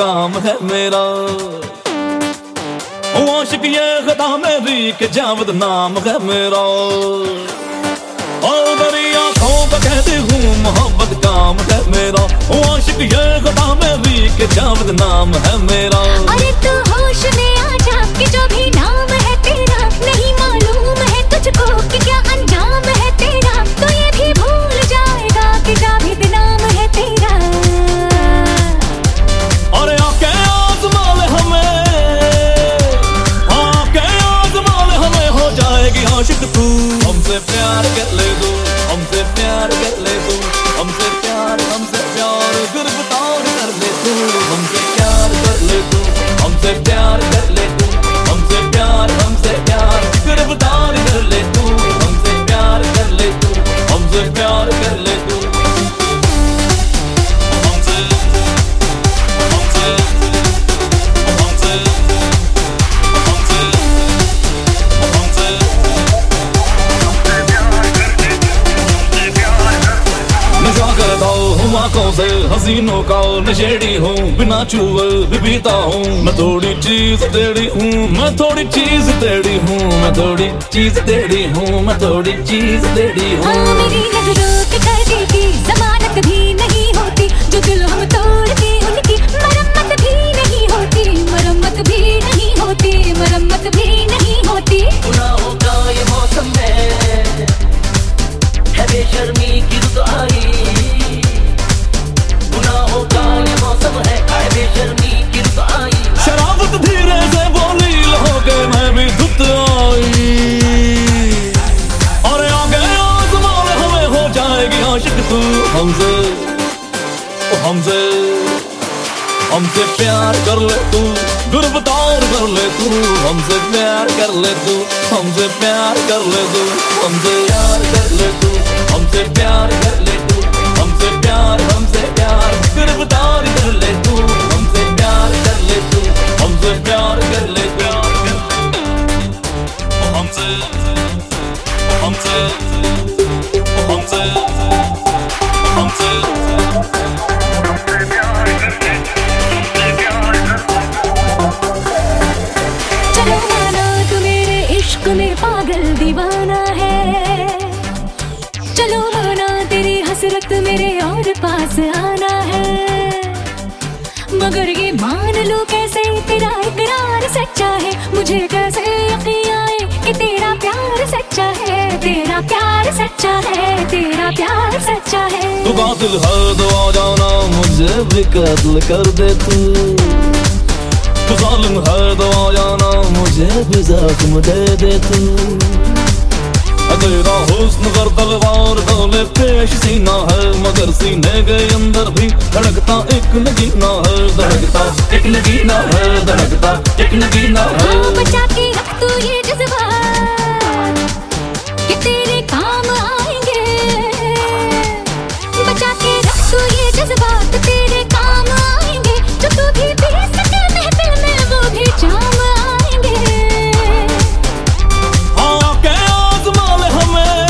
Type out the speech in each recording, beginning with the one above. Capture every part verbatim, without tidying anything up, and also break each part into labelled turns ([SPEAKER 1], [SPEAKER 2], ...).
[SPEAKER 1] काम है मेरा। आशिक ये खता मेरी के जावद नाम है मेरा। और मेरी आंखों का कहती हूँ मोहब्बत काम है मेरा। आशिक ये खता मेरी के जावद नाम है मेरा।
[SPEAKER 2] अरे तू होश में आ जा कि जो भी नाम है तेरा नहीं मालूम है तुझको कि क्या अंजाम है तेरा। तो ये भी भूल जाएगा कि जावेद नाम है तेरा।
[SPEAKER 1] अरे आके आज़मा ले हमें, आके आज़मा ले हमें, हो जाएगी आशिक तू। हमसे प्यार कर ले तू, हमसे प्यार कर ले तू, हमसे प्यार हमसे प्यार गिरफ्तार कर ले तू। हमसे प्यार कर ले तू, हमसे प्यार कर ले तू, हमसे प्यार हमसे प्यार गिरफ्तार कर ले तू। हमसे प्यार कर ले तू, हमसे प्यार कर ले तू। हमसे हमसे हमसे हमसे नशा करता हूँ आंखों से हसीनों का नशेड़ी हूँ। बिना छुए भी पीता हूँ। मैं थोड़ी चीज तेरी हूँ, मैं थोड़ी चीज तेरी हूँ, मैं थोड़ी चीज तेरी हूँ, मैं थोड़ी चीज तेरी हूँ।
[SPEAKER 2] हाँ मेरी नजरों के पर्दे की जमानत भी नहीं होती। जो दिल हम तोड़ते उनकी मरम्मत भी नहीं होती, मरम्मत भी नहीं होती, मरम्मत भी नहीं होती।
[SPEAKER 3] गुनाहों का ये मौसम है, है बेशर्मी की रुत आई। गुनाहों का ये मौसम है, है बेशर्मी की रुत आई।
[SPEAKER 1] शराबत धीरे से बोली हो के मैं भी धुत आई। और आगे आज़मा ले हमें, हो जाएगी आशिक तू। हमसे हमसे हमसे प्यार कर ले तू, गिरफ्तार कर ले तू। हमसे प्यार कर ले तू, हमसे प्यार कर ले तू, हमसे प्यार कर ले तू, हमसे प्यार कर ले तू, हमसे प्यार हमसे प्यार गिरफ्तार कर ले तू। हमसे प्यार कर ले तू, हमसे प्यार कर ले तू। हमसे हमसे हमसे हमसे
[SPEAKER 2] चलो माना तू मेरे इश्क में पागल दीवाना है। चलो माना तेरी हसरत मेरे और पास आना है। मगर ये मान लो कैसे तेरा इकरार सच्चा है। मुझे कैसे यकीन आए कि तेरा प्यार सच्चा है, तेरा प्यार सच्चा है, तेरा प्यार सच्चा है।
[SPEAKER 1] तू कातिल है तो आ जाना, मुझे भी कत्ल कर दे तू। तू जालिम है तो आ जाना, मुझे भी जख्म दे दे तू। तेरा हुस्न कर तलवार दौले पेश सीना है। मगर सीने के अंदर भी धड़कता एक नगीना है, धड़कता एक नगीना है, धड़कता एक नगीना है।
[SPEAKER 2] हाँ बचा के रख तू ये जज्बात कि तेरे काम आएंगे। बचा के रख तू ये जज्बात तेरे काम आएंगे। जो तू भी पी सके महफिल में वो भी जाम आएंगे।
[SPEAKER 1] आके आज़मा ले हमें,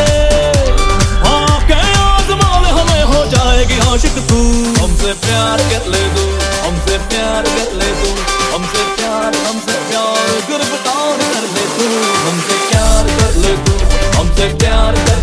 [SPEAKER 1] आके आज़मा ले हमें, हो जाएगी आशिक तू। हमसे प्यार कर ले तू, हमसे प्यार कर ले तू, हमसे प्यार हमसे प्यार गिरफ्तार कर ले तू। हमसे प्यार कर ले तू, हमसे प्यार कर